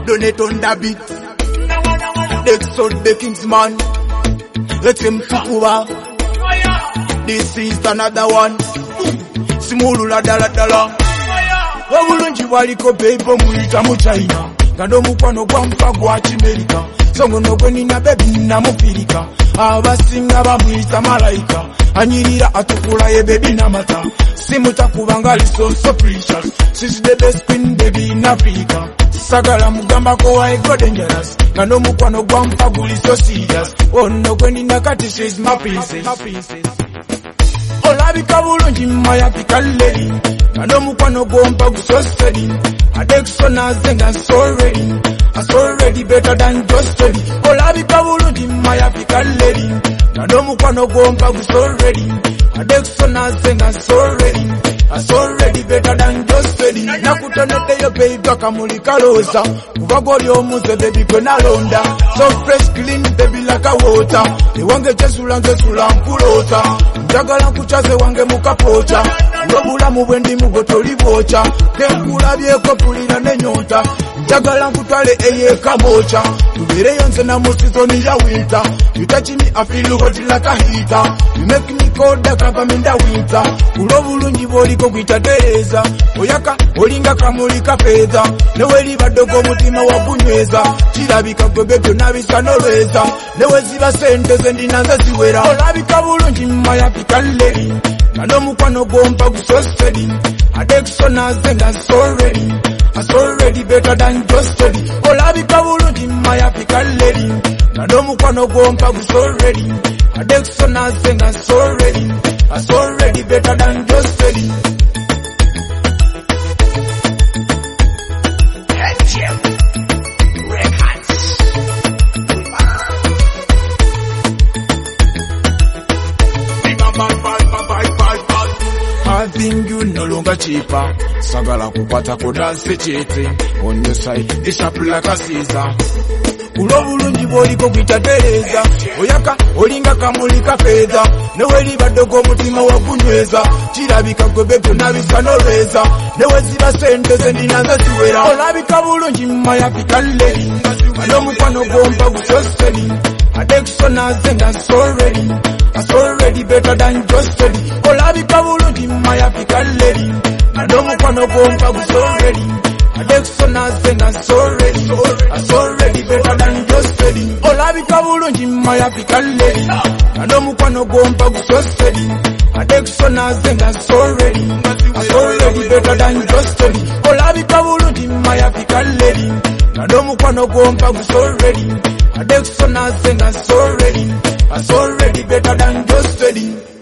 donate on the beat. Next on the Kingsman. Let him tukuba. This is another one. Simulula dala dala. Wabulunji waliko bebo muita mu China. Kando mukwano gwa mpa gwa Chimerika. Songo nogo nina baby nina mupirika. Abasinga bamwita malaika. Anyirira atukula ye baby namata. Simuta kubangali so precious. She's the best queen baby in Africa. Sagala mugamba ko I go dangerous. Kando mukwano gwa mpa guli so serious. Oh no gweni nakati she's my princess. Olabika bulungi mayapika lady. Kando mukwano gwa mpa gu so steady. Adexona zenga so ready. I so ready better than just ready. Olabika bulungi mayapika lady. Kando mukwano gwa mpa gu so ready. Adexona zenga so ready. I so ready better than just ready. Nakutonede yo baby kamuli kaloza. Kuvagori omuze baby kona londa. So fresh clean baby like a water. Ewange jesula mpulota. Njagala nkuchaze wange mukapocha. Urobula mubwendi mugotoli bocha. Tenkula byeko pulira nenyota. Njagala nkutwale eye kamocha. Tubire yonse na musizoni ya winter. You touch me I feel hot like a heater. You make me cold like a in the winter. Urobulungi boliko kwita Tereza. Oyaka olinga kamulika fedha. Neweli badogo mutima wakunyweza. Chirabika gwebebyo nabisa nolweza. Neweziba sente zendinanza ziwera. Olabika bulungi mayapika lady. Kando mukwano gompa guso steady. Adexona zenga so ready. I so ready better than just ready. Olabika bulungi mayapika lady. Kando mukwano gompa guso ready. Adexona zenga so ready. I so ready better than just ready. Having you no longer cheaper. Sagala kupata kodase chete. On your side, it's up like a Caesar. Ulobulungi boliko kwita Tereza. Oyaka olinga kamulika fedha. Neweli badogo mutima wakunyweza. Chirabika gwebebyo nabisa nolweza. Neweziba sente zendinanza ziwera. Olabika bulungi mayapika lady. Kando mukwano gompa guso steady. Adexona zenga so ready. I so ready better than just ready. Olabika bulungi mayapika lady. Kando mukwano gompa guso ready. Adexona zenga so ready. I so ready better than just ready. Olabika bulungi mayapika lady. Kando mukwano gompa guso steady. Adexona zenga so ready. I so ready better than just ready. Olabika bulungi mayapika lady. Kando mukwano gompa guso ready. Adexona zenga so ready. I so ready better than just ready.